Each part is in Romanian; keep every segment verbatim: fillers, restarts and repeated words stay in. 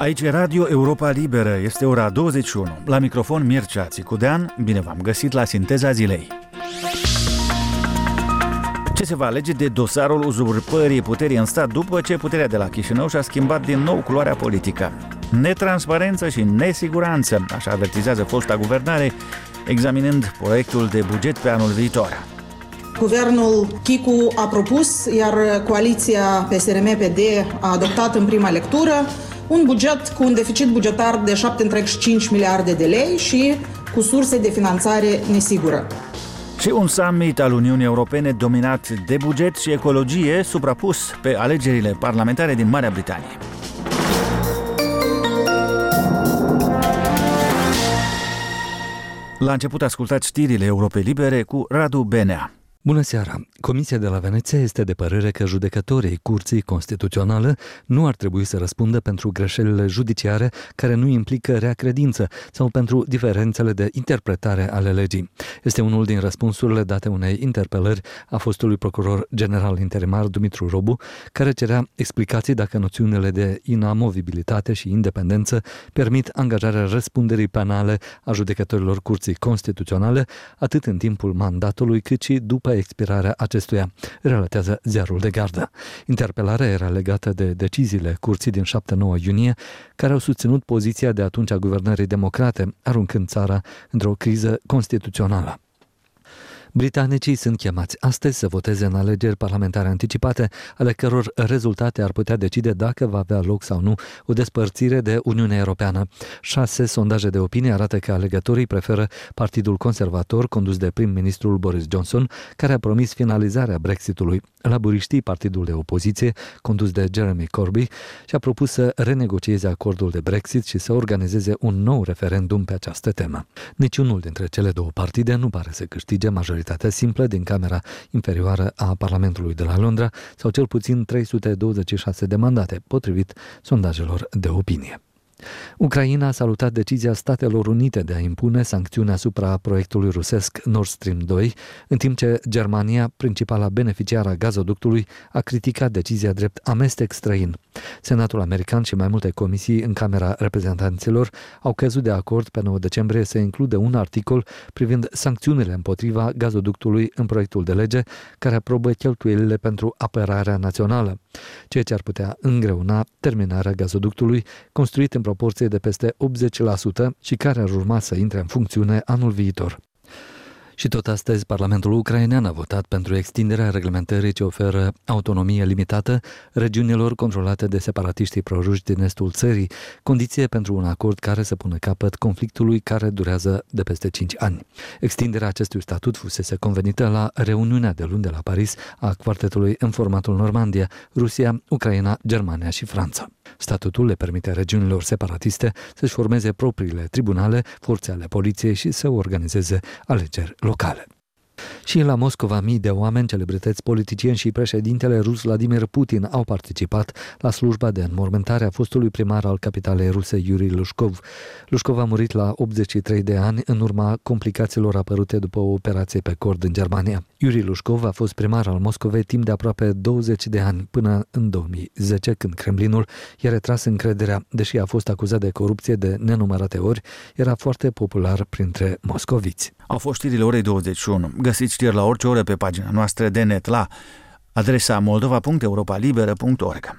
Aici e Radio Europa Liberă, este ora douăzeci și unu. La microfon Mircea Țicudean, bine v-am găsit la Sinteza Zilei. Ce se va alege de dosarul uzurpării puterii în stat după ce puterea de la Chișinău și-a schimbat din nou culoarea politică? Netransparență și nesiguranță, așa avertizează fosta guvernare, examinând proiectul de buget pe anul viitor. Guvernul Chicu a propus, iar coaliția P S R M P D a adoptat în prima lectură un buget cu un deficit bugetar de șapte virgulă cinci miliarde de lei și cu surse de finanțare nesigură. Și un summit al Uniunii Europene dominat de buget și ecologie, suprapus pe alegerile parlamentare din Marea Britanie. La început ascultați știrile Europei Libere cu Radu Benea. Bună seara! Comisia de la Veneția este de părere că judecătorii Curții Constituționale nu ar trebui să răspundă pentru greșelile judiciare care nu implică rea credință sau pentru diferențele de interpretare ale legii. Este unul din răspunsurile date unei interpelări a fostului procuror general interimar Dumitru Robu, care cerea explicații dacă noțiunile de inamovibilitate și independență permit angajarea răspunderii penale a judecătorilor Curții Constituționale, atât în timpul mandatului cât și după expirarea acestuia, relatează Ziarul de Gardă. Interpelarea era legată de deciziile curții din șapte nouă iunie, care au susținut poziția de atunci a guvernării democrate, aruncând țara într-o criză constituțională. Britanicii sunt chemați astăzi să voteze în alegeri parlamentare anticipate, ale căror rezultate ar putea decide dacă va avea loc sau nu o despărțire de Uniunea Europeană. Șase sondaje de opinie arată că alegătorii preferă Partidul Conservator, condus de prim-ministrul Boris Johnson, care a promis finalizarea Brexitului. Laburiștii, partidul de opoziție, condus de Jeremy Corbyn, și-a propus să renegocieze acordul de Brexit și să organizeze un nou referendum pe această temă. Niciunul dintre cele două partide nu pare să câștige majoritatea simplă din Camera Inferioară a Parlamentului de la Londra, sau cel puțin trei sute douăzeci și șase de mandate, potrivit sondajelor de opinie. Ucraina a salutat decizia Statelor Unite de a impune sancțiuni asupra proiectului rusesc Nord Stream doi, în timp ce Germania, principala beneficiară a gazoductului, a criticat decizia drept amestec străin. Senatul american și mai multe comisii în Camera Reprezentanților au căzut de acord pe nouă decembrie să includă un articol privind sancțiunile împotriva gazoductului în proiectul de lege care aprobă cheltuielile pentru apărarea națională, ceea ce ar putea îngreuna terminarea gazoductului construit în proporție de peste optzeci la sută și care ar urma să intre în funcțiune anul viitor. Și tot astăzi, Parlamentul ucrainean a votat pentru extinderea reglementării ce oferă autonomie limitată regiunilor controlate de separatiștii proruși din estul țării, condiție pentru un acord care să pună capăt conflictului care durează de peste cinci ani. Extinderea acestui statut fusese convenită la reuniunea de luni de la Paris a quartetului în formatul Normandia, Rusia, Ucraina, Germania și Franța. Statutul le permite regiunilor separatiste să-și formeze propriile tribunale, forțe ale poliției și să organizeze alegeri locale. Și la Moscova, mii de oameni, celebrități, politicieni și președintele rus Vladimir Putin au participat la slujba de înmormântare a fostului primar al capitalei ruse, Yuri Lushkov. Lushkov a murit la optzeci și trei de ani în urma complicațiilor apărute după o operație pe cord în Germania. Yuri Lushkov a fost primar al Moscovei timp de aproape douăzeci de ani, până în două mii zece, când Kremlinul i-a retras încrederea, deși a fost acuzat de corupție de nenumărate ori, era foarte popular printre moscoviți. Au fost știrile orei douăzeci și unu. Găsiți știri la orice oră pe pagina noastră de net la adresa moldova punct europa liberă punct org.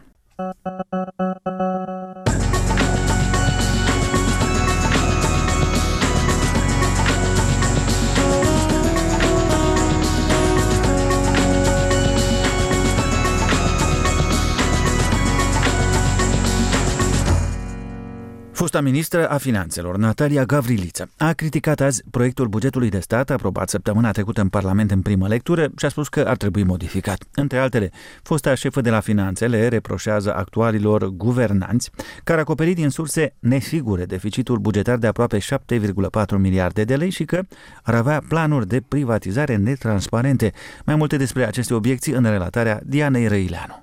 Fosta ministră a Finanțelor, Natalia Gavriliță, a criticat azi proiectul bugetului de stat aprobat săptămâna trecută în Parlament în primă lectură și a spus că ar trebui modificat. Între altele, fosta șefă de la Finanțele reproșează actualilor guvernanți că ar acoperi din surse nesigure deficitul bugetar de aproape șapte virgulă patru miliarde de lei și că ar avea planuri de privatizare netransparente. Mai multe despre aceste obiecții în relatarea Dianei Răileanu.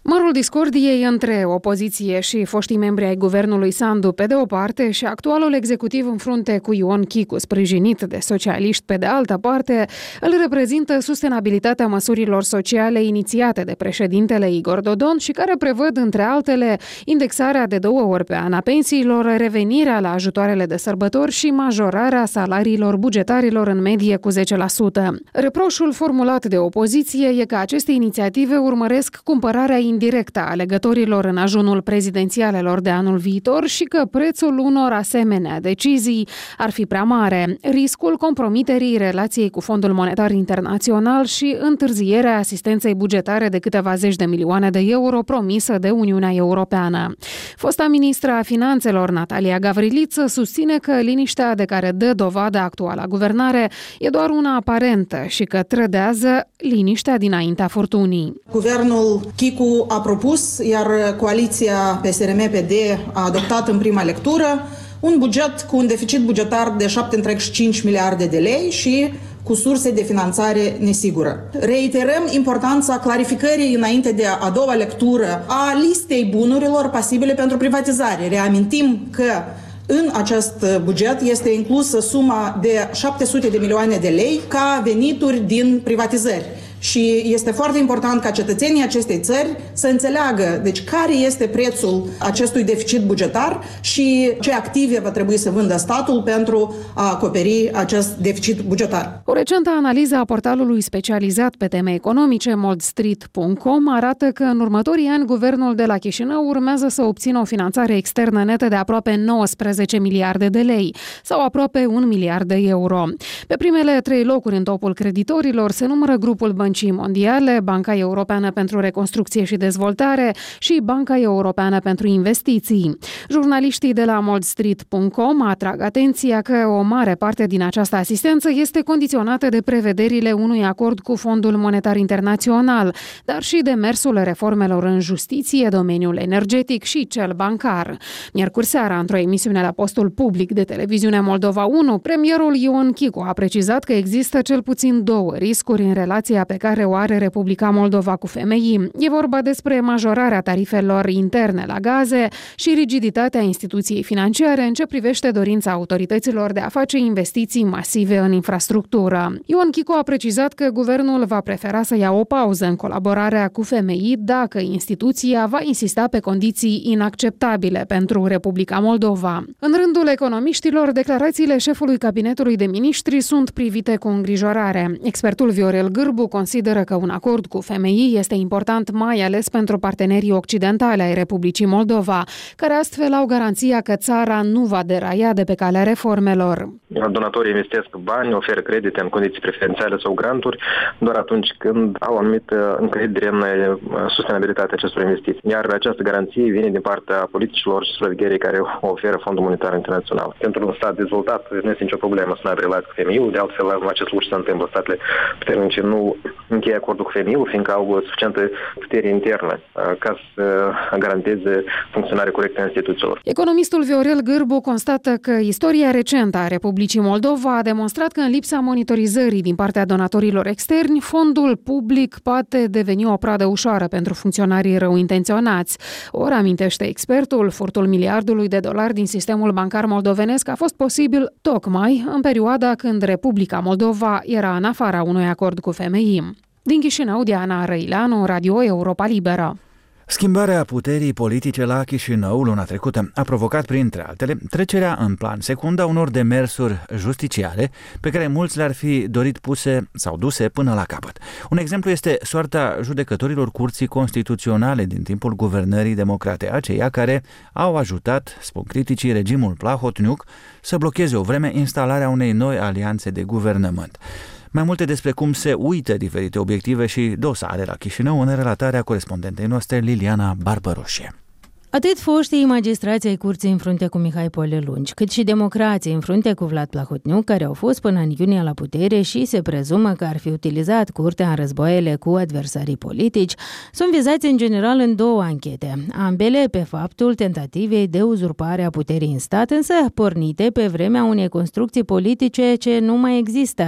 Mărul discordiei între opoziție și foștii membri ai guvernului Sandu pe de o parte și actualul executiv în frunte cu Ion Chicu, sprijinit de socialiști pe de altă parte, îl reprezintă sustenabilitatea măsurilor sociale inițiate de președintele Igor Dodon și care prevăd, între altele, indexarea de două ori pe an a pensiilor, revenirea la ajutoarele de sărbători și majorarea salariilor bugetarilor în medie cu zece la sută. Reproșul formulat de opoziție e că aceste inițiative urmăresc cumpărarea indirectă a alegătorilor în ajunul prezidențialelor de anul viitor și că prețul unor asemenea decizii ar fi prea mare, riscul compromiterii relației cu Fondul Monetar Internațional și întârzierea asistenței bugetare de câteva zeci de milioane de euro promisă de Uniunea Europeană. Fosta ministra a Finanțelor, Natalia Gavriliță, susține că liniștea de care dă dovadă actuala guvernare e doar una aparentă și că trădează liniștea dinaintea furtunii. Guvernul Chicu a propus, iar coaliția P S R M P D a adoptat în prima lectură un buget cu un deficit bugetar de șapte virgulă cinci miliarde de lei și cu surse de finanțare nesigură. Reiterăm importanța clarificării înainte de a doua lectură a listei bunurilor pasibile pentru privatizare. Reamintim că în acest buget este inclusă suma de șapte sute de milioane de lei ca venituri din privatizări. Și este foarte important ca cetățenii acestei țări să înțeleagă deci care este prețul acestui deficit bugetar și ce active va trebui să vândă statul pentru a acoperi acest deficit bugetar. O recentă analiză a portalului specializat pe teme economice moldstreet punct com arată că în următorii ani guvernul de la Chișinău urmează să obțină o finanțare externă netă de aproape nouăsprezece miliarde de lei sau aproape un miliard de euro. Pe primele trei locuri în topul creditorilor se numără grupul Băncii Mondiale, Banca Europeană pentru Reconstrucție și Dezvoltare și Banca Europeană pentru Investiții. Jurnaliștii de la moldstreet punct com atrag atenția că o mare parte din această asistență este condiționată de prevederile unui acord cu Fondul Monetar Internațional, dar și de mersul reformelor în justiție, domeniul energetic și cel bancar. Miercuri seara, într-o emisiune la postul public de televiziune Moldova unu, premierul Ion Chicu a precizat că există cel puțin două riscuri în relația pe care o are Republica Moldova cu F M I. E vorba despre majorarea tarifelor interne la gaze și rigiditatea instituției financiare în ce privește dorința autorităților de a face investiții masive în infrastructură. Ion Chicu a precizat că guvernul va prefera să ia o pauză în colaborarea cu F M I dacă instituția va insista pe condiții inacceptabile pentru Republica Moldova. În rândul economiștilor, declarațiile șefului cabinetului de miniștri sunt privite cu îngrijorare. Expertul Viorel Gârbu consideră că un acord cu F M I este important mai ales pentru partenerii occidentali ai Republicii Moldova, care astfel au garanția că țara nu va deraia de pe calea reformelor. Donatorii investesc bani, oferă credite în condiții preferențiale sau granturi doar atunci când au anumită încredere în sustenabilitatea acestor investiții. Iar această garanție vine din partea politicilor și supravegherii care oferă Fondul Monetar Internațional. Pentru un stat dezvoltat nu este nicio problemă să nu aibă relații cu F M I-ul, de altfel acest lucru se întâmplă. Statele puternice nu încheie acordul cu F M I-ul, fiindcă au suficientă putere internă ca să garanteze funcționarea corectă a instituțiilor. Economistul Viorel Gârbu constată că istoria recentă a Republicii Moldova a demonstrat că în lipsa monitorizării din partea donatorilor externi, fondul public poate deveni o pradă ușoară pentru funcționarii rău intenționați. Ori, amintește expertul, furtul miliardului de dolari din sistemul bancar moldovenesc a fost posibil tocmai în perioada când Republica Moldova era în afara unui acord cu F M I. Din Chișinău, Diana Răileanu, Radio Europa Liberă. Schimbarea puterii politice la Chișinău luna trecută a provocat, printre altele, trecerea în plan secund a unor demersuri justiciare pe care mulți le-ar fi dorit puse sau duse până la capăt. Un exemplu este soarta judecătorilor Curții Constituționale din timpul guvernării democrate, aceia care au ajutat, spun criticii, regimul Plahotniuc să blocheze o vreme instalarea unei noi alianțe de guvernământ. Mai multe despre cum se uită diferite obiective și dosare la Chișinău în relatarea corespondentei noastre Liliana Barbăroșie. Atât foștii magistrații ai curții în frunte cu Mihai Polelungi, cât și democrații în frunte cu Vlad Plahotniuc, care au fost până în iunie la putere și se prezumă că ar fi utilizat curtea în războaiele cu adversarii politici, sunt vizați în general în două anchete, ambele pe faptul tentativei de uzurpare a puterii în stat, însă pornite pe vremea unei construcții politice ce nu mai există,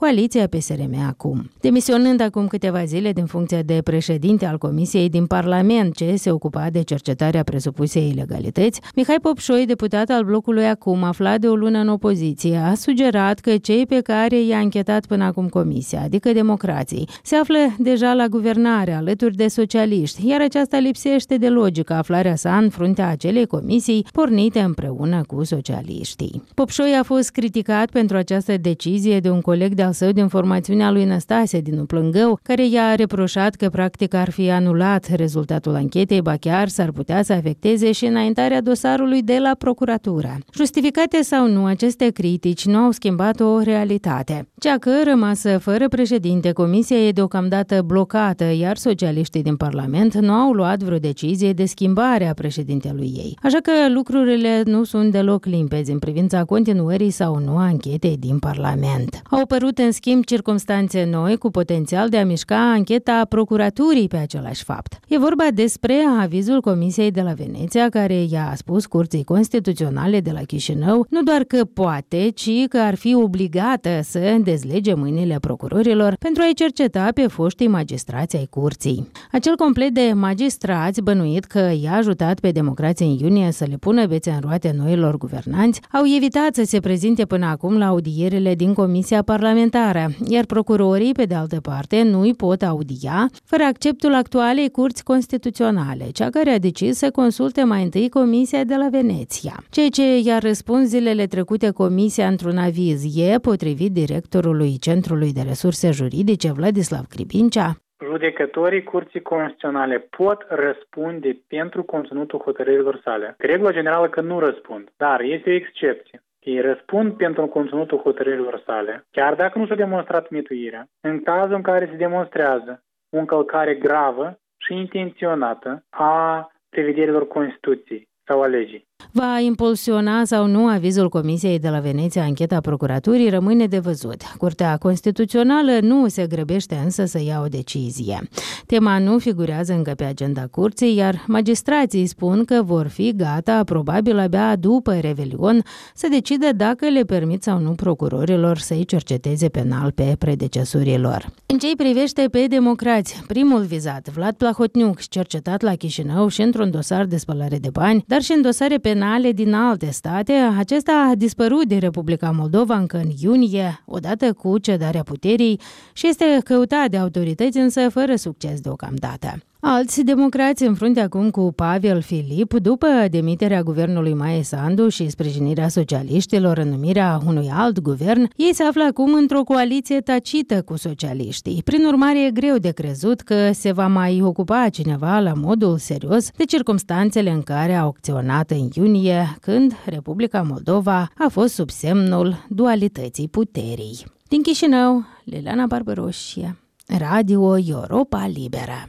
coaliția P S R M acum. Demisionând acum câteva zile din funcția de președinte al Comisiei din Parlament ce se ocupa de cercetarea presupusei ilegalități, Mihai Popșoi, deputat al blocului acum, aflat de o lună în opoziție, a sugerat că cei pe care i-a anchetat până acum comisia, adică democrații, se află deja la guvernare alături de socialiști, iar aceasta lipsește de logică aflarea sa în fruntea acelei comisii pornite împreună cu socialiștii. Popșoi a fost criticat pentru această decizie de un coleg de-al său din formațiunea lui Năstase din Uplângău, care i-a reproșat că practic ar fi anulat rezultatul anchetei, ba chiar s-ar putea să afecteze și înaintarea dosarului de la procuratură. Justificate sau nu, aceste critici nu au schimbat o realitate. Cea că, rămasă fără președinte, comisia e deocamdată blocată, iar socialiștii din Parlament nu au luat vreo decizie de schimbare a președintelui ei. Așa că lucrurile nu sunt deloc limpezi în privința continuării sau nu a anchetei din Parlament. Au apărut în schimb circumstanțe noi cu potențial de a mișca ancheta procuraturii pe același fapt. E vorba despre avizul Comisiei de la Veneția, care i-a spus Curții Constituționale de la Chișinău nu doar că poate, ci că ar fi obligată să dezlege mâinile procurorilor pentru a-i cerceta pe foștii magistrați ai Curții. Acel complet de magistrați bănuit că i-a ajutat pe democrații în iunie să le pună bețe în roate noilor guvernanți, au evitat să se prezinte până acum la audierile din Comisia Parlamentară, iar procurorii, pe de altă parte, nu îi pot audia fără acceptul actualei Curți Constituționale, cea care a decis să consulte mai întâi Comisia de la Veneția. Ceea ce i-a răspuns zilele trecute Comisia într-un aviz e, potrivit directorului Centrului de Resurse Juridice, Vladislav Cribincea, judecătorii Curții Constituționale pot răspunde pentru conținutul hotărârilor sale. Regula generală că nu răspund, dar este o excepție. Ei răspund pentru conținutul hotărârilor sale, chiar dacă nu s-a demonstrat mituirea, în cazul în care se demonstrează o încălcare gravă și intenționată a prevederilor Constituției sau a legii. Va impulsiona sau nu avizul Comisiei de la Veneția ancheta procuraturii rămâne de văzut. Curtea Constituțională nu se grăbește însă să ia o decizie. Tema nu figurează încă pe agenda curții, iar magistrații spun că vor fi gata, probabil abia după Revelion, să decide dacă le permit sau nu procurorilor să-i cerceteze penal pe predecesorii lor. În ce-i privește pe democrați, primul vizat, Vlad Plahotniuc, cercetat la Chișinău și într-un dosar de spălare de bani, dar și în dosare penale din alte state, acesta a dispărut din Republica Moldova încă în iunie, odată cu cedarea puterii, și este căutat de autorități, însă fără succes deocamdată. Alți democrați în frunte acum cu Pavel Filip, după demiterea guvernului Maie Sandu și sprijinirea socialiștilor în numirea unui alt guvern, ei se află acum într-o coaliție tacită cu socialiștii. Prin urmare, e greu de crezut că se va mai ocupa cineva la modul serios de circumstanțele în care a acționat în iunie, când Republica Moldova a fost sub semnul dualității puterii. Din Chișinău, Liliana Barbaroșie, Radio Europa Liberă.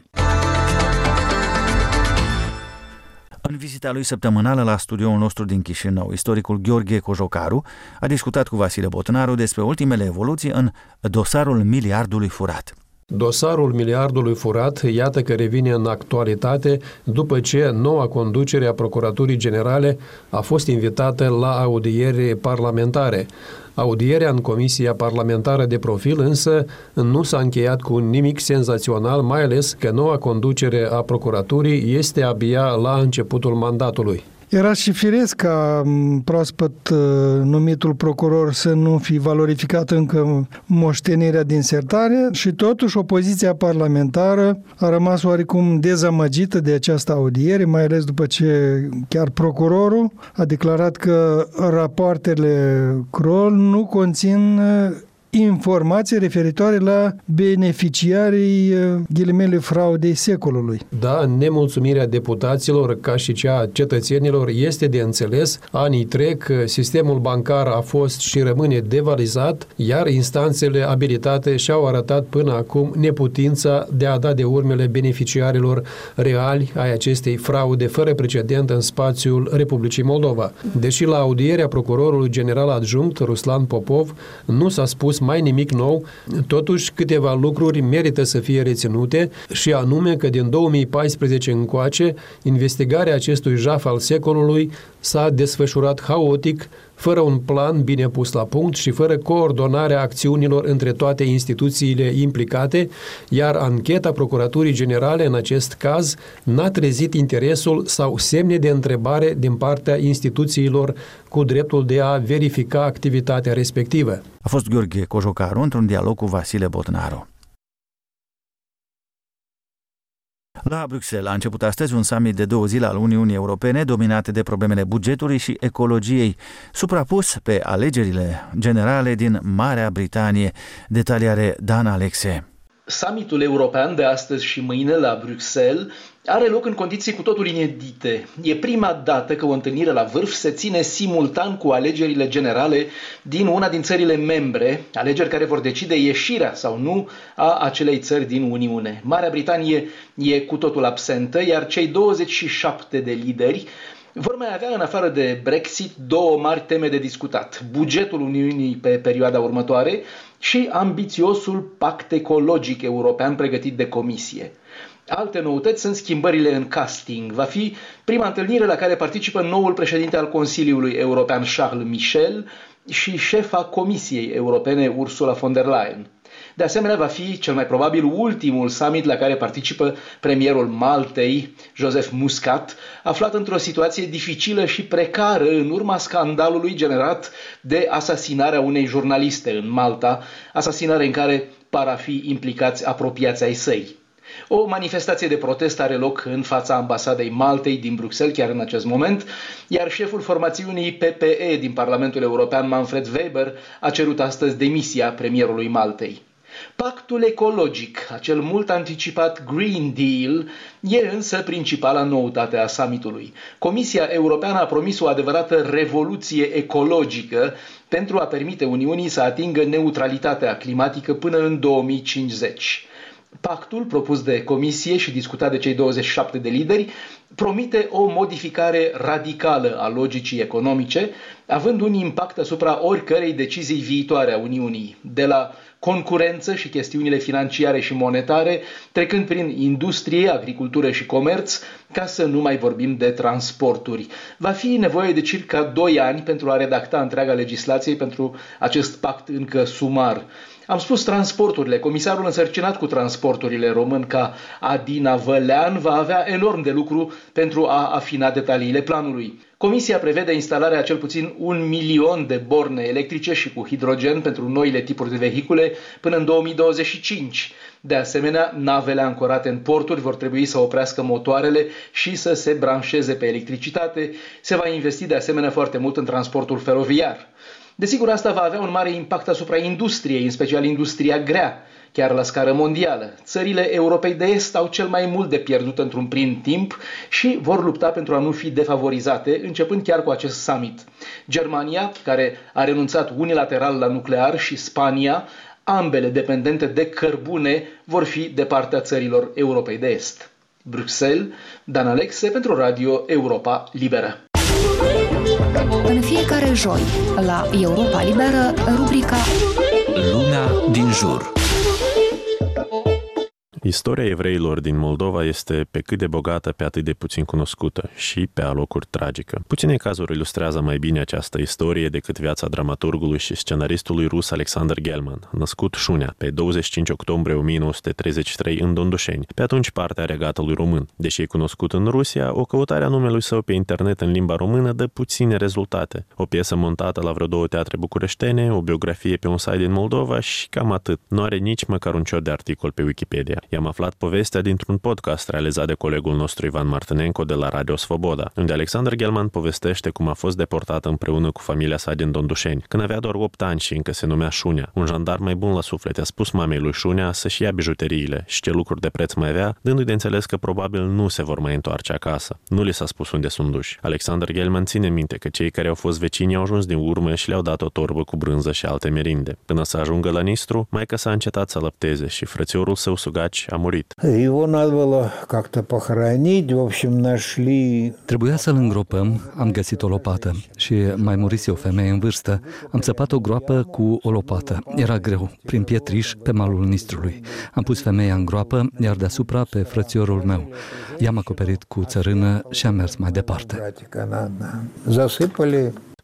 În vizita lui săptămânală la studioul nostru din Chișinău, istoricul Gheorghe Cojocaru a discutat cu Vasile Botnaru despre ultimele evoluții în dosarul miliardului furat. Dosarul miliardului furat, iată că revine în actualitate după ce noua conducere a Procuraturii Generale a fost invitată la audiere parlamentare. Audierea în Comisia Parlamentară de Profil însă nu s-a încheiat cu nimic senzațional, mai ales că noua conducere a Procuraturii este abia la începutul mandatului. Era și firesc ca proaspăt numitul procuror să nu fi valorificat încă moștenirea din sertare și totuși opoziția parlamentară a rămas oarecum dezamăgită de această audiere, mai ales după ce chiar procurorul a declarat că rapoartele Kroll nu conțin informații referitoare la beneficiarii ghilimele fraudei secolului. Da, nemulțumirea deputaților ca și cea a cetățenilor este de înțeles. Anii trec, sistemul bancar a fost și rămâne devalizat, iar instanțele abilitate și-au arătat până acum neputința de a da de urmele beneficiarilor reali ai acestei fraude fără precedent în spațiul Republicii Moldova. Deși la audierea procurorului general adjunct Ruslan Popov nu s-a spus mai nimic nou, totuși câteva lucruri merită să fie reținute și anume că din două mii paisprezece încoace, investigarea acestui jaf al secolului s-a desfășurat haotic, fără un plan bine pus la punct și fără coordonarea acțiunilor între toate instituțiile implicate, iar ancheta Procuraturii Generale în acest caz n-a trezit interesul sau semne de întrebare din partea instituțiilor cu dreptul de a verifica activitatea respectivă. A fost Gheorghe Cojocaru într-un dialog cu Vasile Botnaru. La Bruxelles a început astăzi un summit de două zile al Uniunii Europene dominat de problemele bugetului și ecologiei, suprapus pe alegerile generale din Marea Britanie. Detalii are Dan Alexe. Summitul european de astăzi și mâine la Bruxelles are loc în condiții cu totul inedite. E prima dată că o întâlnire la vârf se ține simultan cu alegerile generale din una din țările membre, alegeri care vor decide ieșirea sau nu a acelei țări din Uniune. Marea Britanie e cu totul absentă, iar cei douăzeci și șapte de lideri vor mai avea, în afară de Brexit, două mari teme de discutat: bugetul Uniunii pe perioada următoare și ambițiosul pact ecologic european pregătit de Comisie. Alte noutăți sunt schimbările în casting. Va fi prima întâlnire la care participă noul președinte al Consiliului European, Charles Michel, și șefa Comisiei Europene, Ursula von der Leyen. De asemenea, va fi cel mai probabil ultimul summit la care participă premierul Maltei, Joseph Muscat, aflat într-o situație dificilă și precară în urma scandalului generat de asasinarea unei jurnaliste în Malta, asasinare în care par a fi implicați apropiați ai săi. O manifestație de protest are loc în fața ambasadei Maltei din Bruxelles chiar în acest moment, iar șeful formațiunii P P E din Parlamentul European, Manfred Weber, a cerut astăzi demisia premierului Maltei. Pactul ecologic, acel mult anticipat Green Deal, e însă principala noutate a summitului. Comisia Europeană a promis o adevărată revoluție ecologică pentru a permite Uniunii să atingă neutralitatea climatică până în două mii cincizeci. Pactul, propus de Comisie și discutat de cei douăzeci și șapte de lideri, promite o modificare radicală a logicii economice, având un impact asupra oricărei decizii viitoare a Uniunii, de la concurență și chestiunile financiare și monetare, trecând prin industrie, agricultură și comerț, ca să nu mai vorbim de transporturi. Va fi nevoie de circa doi ani pentru a redacta întreaga legislație pentru acest pact încă sumar. Am spus transporturile. Comisarul însărcinat cu transporturile român ca Adina Vălean va avea enorm de lucru pentru a afina detaliile planului. Comisia prevede instalarea a cel puțin un milion de borne electrice și cu hidrogen pentru noile tipuri de vehicule până în două mii douăzeci și cinci. De asemenea, navele ancorate în porturi vor trebui să oprească motoarele și să se branșeze pe electricitate. Se va investi de asemenea foarte mult în transportul feroviar. Desigur, asta va avea un mare impact asupra industriei, în special industria grea, chiar la scară mondială. Țările Europei de Est au cel mai mult de pierdut într-un prim timp și vor lupta pentru a nu fi defavorizate, începând chiar cu acest summit. Germania, care a renunțat unilateral la nuclear, și Spania, ambele dependente de cărbune, vor fi de partea țărilor Europei de Est. Bruxelles, Dan Alexe pentru Radio Europa Liberă. În fiecare joi, la Europa Liberă, rubrica Lumea din jur. Istoria evreilor din Moldova este pe cât de bogată, pe atât de puțin cunoscută și pe alocuri tragică. Puține cazuri ilustrează mai bine această istorie decât viața dramaturgului și scenaristului rus Alexander Gelman, născut Șunea pe douăzeci și cinci octombrie o mie nouă sute treizeci și trei în Dondușeni, pe atunci partea Regatului Român. Deși e cunoscut în Rusia, o căutare a numelui său pe internet în limba română dă puține rezultate. O piesă montată la vreo două teatre bucureștene, o biografie pe un site din Moldova și cam atât. Nu are nici măcar un cior de articol pe Wikipedia. I-am aflat povestea dintr-un podcast realizat de colegul nostru Ivan Martânenko de la Radio Svoboda, unde Alexander Gelman povestește cum a fost deportat împreună cu familia sa din Dondușeni, când avea doar opt ani și încă se numea Șunea. Un jandar mai bun la suflet a spus mamei lui Șunea să-și ia bijuteriile și ce lucruri de preț mai avea, dându-i de înțeles că probabil nu se vor mai întoarce acasă. Nu li s-a spus unde sunt duși. Alexander Gelman ține minte că cei care au fost vecini au ajuns din urmă și le-au dat o torbă cu brânză și alte merinde. Până să ajungă la Nistru, maica s-a încetat să lăpteze și frățiorul său Sugaci a murit. Его надо было как-то похоронить, в общем, нашли... Trebuia să-l îngropăm, am găsit o lopată și mai murise o femeie în vârstă. Am țăpat o groapă cu o lopată. Era greu, prin pietriș, pe malul Nistrului. Am pus femeia în groapă, iar deasupra pe frățiorul meu. I-am acoperit cu țărână și am mers mai departe.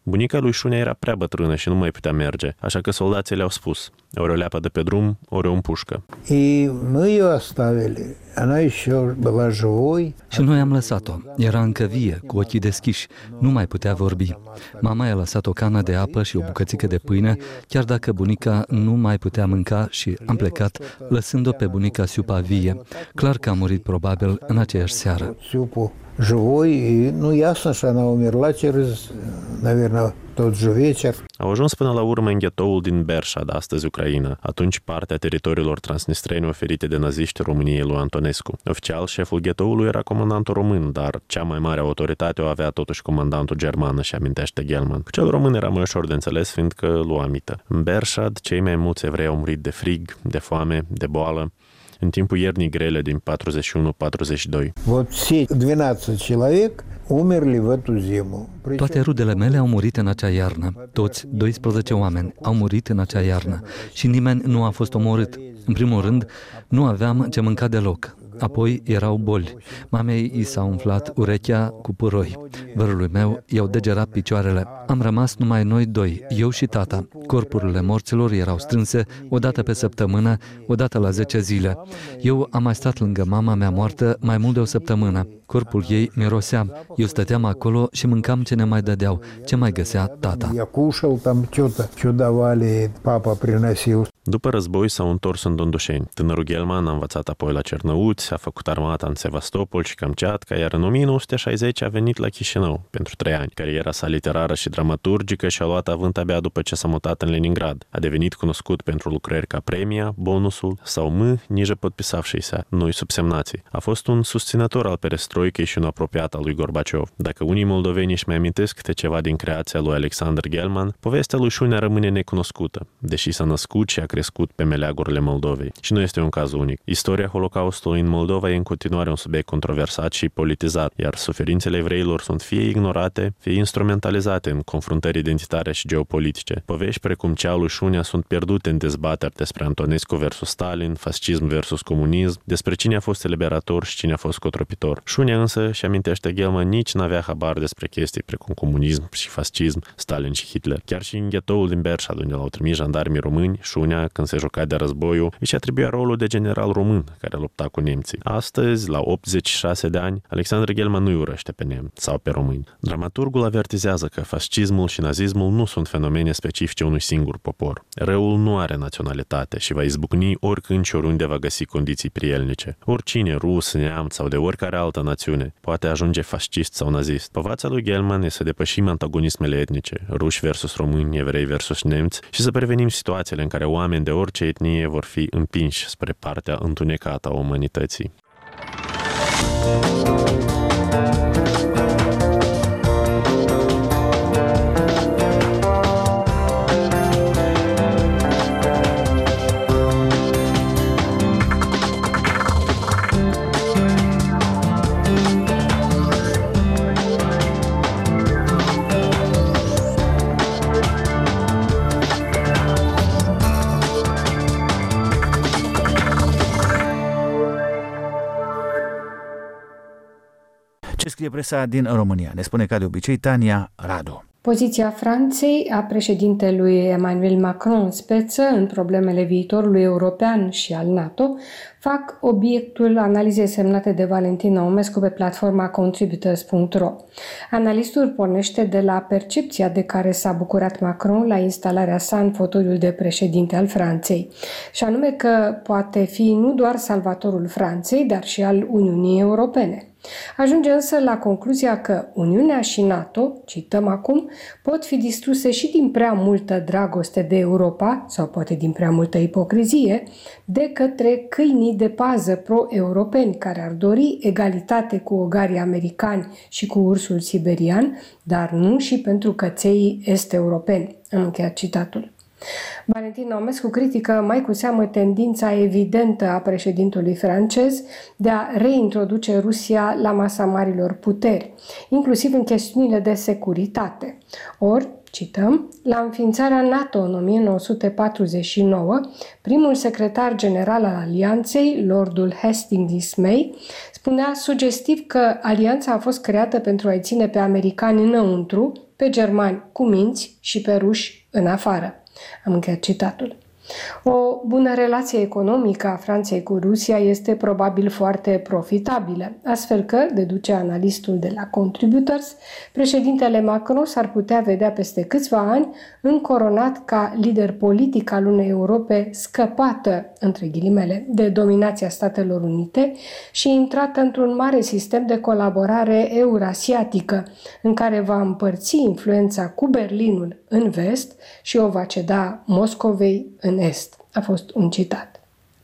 Bunica lui Șunea era prea bătrână și nu mai putea merge, așa că soldații le-au spus, ori o leapă de pe drum, ori o împușcă. И мы ее оставили. Она еще была живой. Și noi am lăsat-o. Era încă vie, cu ochii deschiși. Nu mai putea vorbi. Mama i-a lăsat o cană de apă și o bucățică de pâine, chiar dacă bunica nu mai putea mânca, și am plecat, lăsând-o pe bunica Siupa vie. Clar că a murit probabil în aceeași seară. Живой, и, ну, ясно, что она умерла через, наверное, тот же вечер. Au ajuns până la urmă în ghetoul din Berșad, astăzi Ucraina, atunci partea teritoriilor transnistrene oferite de naziști României lui Antonescu. Oficial, șeful ghetoului era comandantul român, dar cea mai mare autoritate o avea totuși comandantul german, și amintește Gelman. Cu cel român era mai ușor de înțeles, fiindcă lua mită. În Berșad, cei mai mulți evrei au murit de frig, de foame, de boală, în timpul iernii grele din patruzeci și unu patruzeci și doi. Toate rudele mele au murit în acea iarnă. Toți doisprezece oameni au murit în acea iarnă și nimeni nu a fost omorât. În primul rând, nu aveam ce mânca deloc. Apoi erau boli. Mamei i s-a umflat urechea cu puroi. Vărului meu i-au degerat picioarele. Am rămas numai noi doi, eu și tata. Corpurile morților erau strânse o dată pe săptămână, o dată la zece zile. Eu am mai stat lângă mama mea moartă mai mult de o săptămână. Corpul ei mirosea. Eu stăteam acolo și mâncam ce ne mai dădeau, ce mai găsea tata. După război s-au întors în Dondușeni. Tânărul Gelman a învățat apoi la Cernăuți, a făcut armata în Sevastopol și Kamchatka, iar în o mie nouă sute șaizeci a venit la Chișinău pentru trei ani. Cariera sa literară și dramaturgică și-a luat avânt abia după ce s-a mutat în Leningrad. A devenit cunoscut pentru lucrări ca Premia, Bonusul sau M, nici podpisavшийся, noi subsemnații. A fost un susținător al perestroicei și un apropiat al lui Gorbaciov. Dacă unii moldoveni își mai amintesc câte ceva din creația lui Alexander Gelman, povestea lui Șunea rămâne necunoscută, deși s-a născut și a crescut pe meleagurile Moldovei. Și nu este un caz unic. Istoria Holocaustului în Moldova e în continuare un subiect controversat și politizat, iar suferințele evreilor sunt fie ignorate, fie instrumentalizate în confruntări identitare și geopolitice. Povești precum cea lui Șunea sunt pierdute în dezbateri despre Antonescu versus Stalin, fascism versus comunism, despre cine a fost eliberator și cine a fost cotropitor. Șunea însă, și amintește Gelman, nici n-avea habar despre chestii precum comunism și fascism, Stalin și Hitler. Chiar și în ghetoul din Berșad, unde l-au trimis jandarmii români, Șunea, când se juca de războiul, își atribuia rolul de general român care lupta cu nemții. Astăzi, la optzeci și șase de ani, Alexander Gelman nu-i urăște pe nemți sau pe români. Dramaturgul avertizează că fascismul și nazismul nu sunt fenomene specifice unui singur popor. Răul nu are naționalitate și va izbucni oricând și oriunde va găsi condiții prielnice. Oricine, rus, neamț sau de oricare altă națiune, poate ajunge fascist sau nazist. Povața lui Gelman este să depășim antagonismele etnice, ruși versus români, evrei versus nemți, și să prevenim situațiile în care oameni de orice etnie vor fi împinși spre partea întunecată a umanității. Ce scrie presa din România? Ne spune ca de obicei Tania Radu. Poziția Franței, a președintelui Emmanuel Macron în speță în problemele viitorului european și al NATO, fac obiectul analizei semnate de Valentin Naumescu pe platforma contributors punct ro. Analistul pornește de la percepția de care s-a bucurat Macron la instalarea sa în fotoliul de președinte al Franței, și anume că poate fi nu doar salvatorul Franței, dar și al Uniunii Europene. Ajunge însă la concluzia că Uniunea și NATO, cităm acum, pot fi distruse și din prea multă dragoste de Europa, sau poate din prea multă ipocrizie, de către câinii de pază pro-europeni care ar dori egalitate cu ogarii americani și cu ursul siberian, dar nu și pentru căței est-europeni. Am încheiat citatul. Valentin Naumescu critică mai cu seamă tendința evidentă a președintelui francez de a reintroduce Rusia la masa marilor puteri, inclusiv în chestiunile de securitate. Ori, cităm, la înființarea NATO în o mie nouă sute patruzeci și nouă, primul secretar general al Alianței, Lordul Hastings Dismay, spunea sugestiv că alianța a fost creată pentru a-i ține pe americani înăuntru, pe germani cu minți și pe ruși în afară. Am încheiat citatul. O bună relație economică a Franței cu Rusia este probabil foarte profitabilă, astfel că, deduce analistul de la Contributors, președintele Macron s-ar putea vedea peste câțiva ani încoronat ca lider politic al unei Europe scăpată, între ghilimele, de dominația Statelor Unite și intrată într-un mare sistem de colaborare eurasiatică, în care va împărți influența cu Berlinul în vest și o va ceda Moscovei în est. A fost un citat.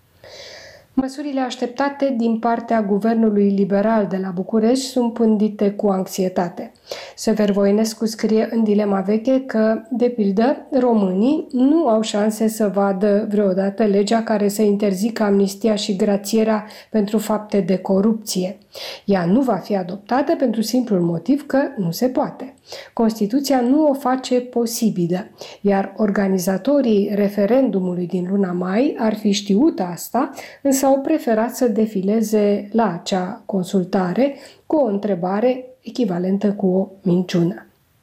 Măsurile așteptate din partea guvernului liberal de la București sunt pândite cu anxietate. Sever Voinescu scrie în Dilema veche că, de pildă, românii nu au șanse să vadă vreodată legea care să interzică amnistia și grațierea pentru fapte de corupție. Ea nu va fi adoptată pentru simplul motiv că nu se poate. Constituția nu o face posibilă, iar organizatorii referendumului din luna mai ar fi știut asta, însă au preferat să defileze la acea consultare cu o întrebare echivalentă cu o minciună.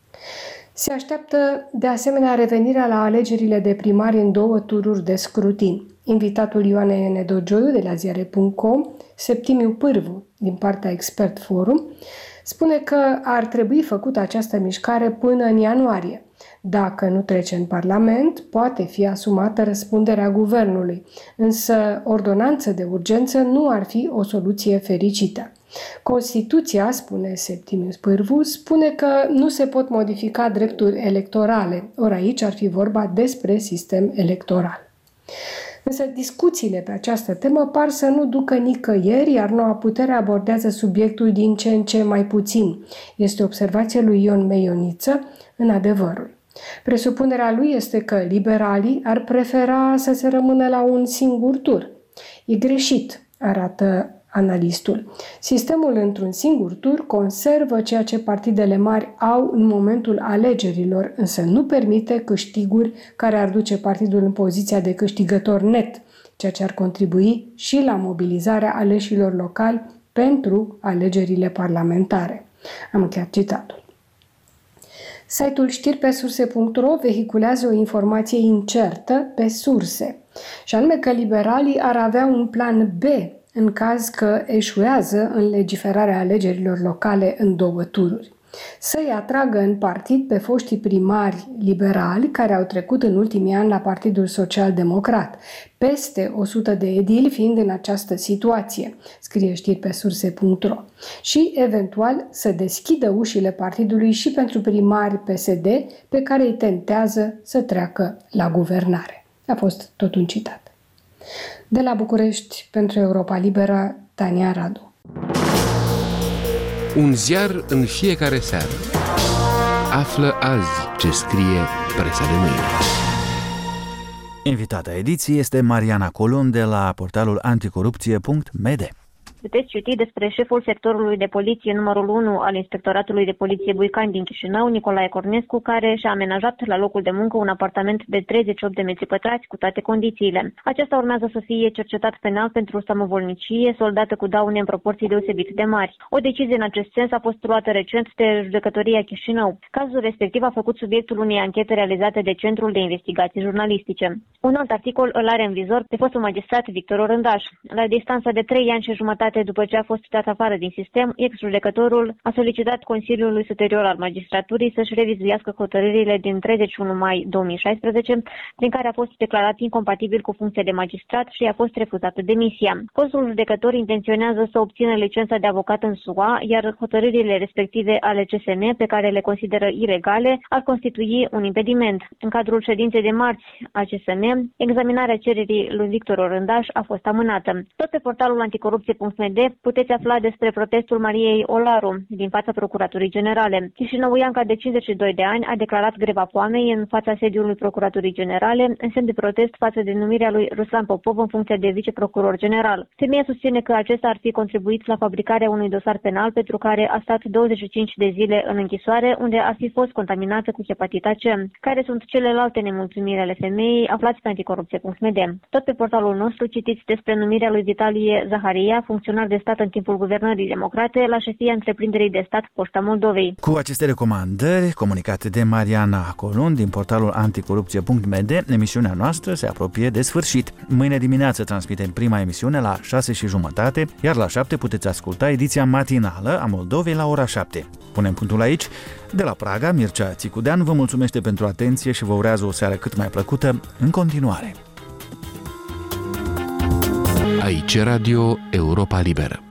Se așteaptă de asemenea revenirea la alegerile de primari în două tururi de scrutin. Invitatul Ioane Nedogioiu de la ziare punct com, Septimiu Pârvu din partea Expert Forum, spune că ar trebui făcută această mișcare până în ianuarie. Dacă nu trece în Parlament, poate fi asumată răspunderea guvernului, însă ordonanță de urgență nu ar fi o soluție fericită. Constituția, spune Septimius Pârvu, spune că nu se pot modifica drepturi electorale, ori aici ar fi vorba despre sistem electoral. Însă discuțiile pe această temă par să nu ducă nicăieri, iar Noua Putere abordează subiectul din ce în ce mai puțin. Este observația lui Ion Meioniță în Adevărul. Presupunerea lui este că liberalii ar prefera să se rămână la un singur tur. E greșit, arată analistul. Sistemul într-un singur tur conservă ceea ce partidele mari au în momentul alegerilor, însă nu permite câștiguri care ar duce partidul în poziția de câștigător net, ceea ce ar contribui și la mobilizarea aleșilor locali pentru alegerile parlamentare. Am încheiat citatul. Site-ul știri pe surse punct ro vehiculează o informație incertă pe surse, și anume că liberalii ar avea un plan B în caz că eșuează în legiferarea alegerilor locale în două tururi. Să-i atragă în partid pe foștii primari liberali care au trecut în ultimii ani la Partidul Social Democrat, peste o sută de edili fiind în această situație, scrie știri pe surse punct ro, și eventual să deschidă ușile partidului și pentru primari P S D pe care îi tentează să treacă la guvernare. A fost tot un citat. De la București, pentru Europa Liberă, Tania Radu. Un ziar în fiecare seară. Află azi ce scrie presa de mâine. Invitata ediției este Mariana Colun de la portalul anticorupție punct m d. Puteți citi despre șeful sectorului de poliție numărul unu al Inspectoratului de Poliție Buicani din Chișinău, Nicolae Cornescu, care și-a amenajat la locul de muncă un apartament de treizeci și opt de metri pătrați cu toate condițiile. Acesta urmează să fie cercetat penal pentru samovolnicie soldată cu daune în proporții deosebit de mari. O decizie în acest sens a fost luată recent de Judecătoria Chișinău. Cazul respectiv a făcut subiectul unei anchete realizate de Centrul de Investigații Jurnalistice. Un alt articol îl are în vizor pe fostul magistrat Victor Orândaș. La distanța de trei ani și jumătate după ce a fost dat afară din sistem, ex-judecătorul a solicitat Consiliului Superior al Magistraturii să-și revizuiască hotărârile din treizeci și unu mai două mii șaisprezece, prin care a fost declarat incompatibil cu funcția de magistrat și a fost refuzată demisia. Fostul judecător intenționează să obțină licența de avocat în S U A, iar hotărârile respective ale C S M, pe care le consideră ilegale, ar constitui un impediment. În cadrul ședinței de marți a C S M, examinarea cererii lui Victor Orândaș a fost amânată. Tot pe portalul anticorupție punct m d puteți afla despre protestul Mariei Olaru din fața Procuraturii Generale. Chișinăuianca de cincizeci și doi de ani a declarat greva foamei în fața sediului Procuraturii Generale în semn de protest față de numirea lui Ruslan Popov în funcția de viceprocuror general. Femeia susține că acesta ar fi contribuit la fabricarea unui dosar penal pentru care a stat douăzeci și cinci de zile în închisoare, unde a fi fost contaminată cu hepatita C. Care sunt celelalte nemulțumiri ale femeii, aflați pe anticorupție punct m d. Tot pe portalul nostru citiți despre numirea lui Vitalie Zaharia, funcționar funcționar de stat în timpul guvernării democrate la șefia întreprinderii de stat Poșta Moldovei. Cu aceste recomandări, comunicate de Mariana Colun din portalul anticorupție punct m d, emisiunea noastră se apropie de sfârșit. Mâine dimineață transmitem prima emisiune la șase și jumătate, iar la șapte puteți asculta ediția matinală a Moldovei la ora șapte. Punem punctul aici. De la Praga, Mircea Țicudean vă mulțumește pentru atenție și vă urează o seară cât mai plăcută în continuare. Aici Radio Europa Liberă.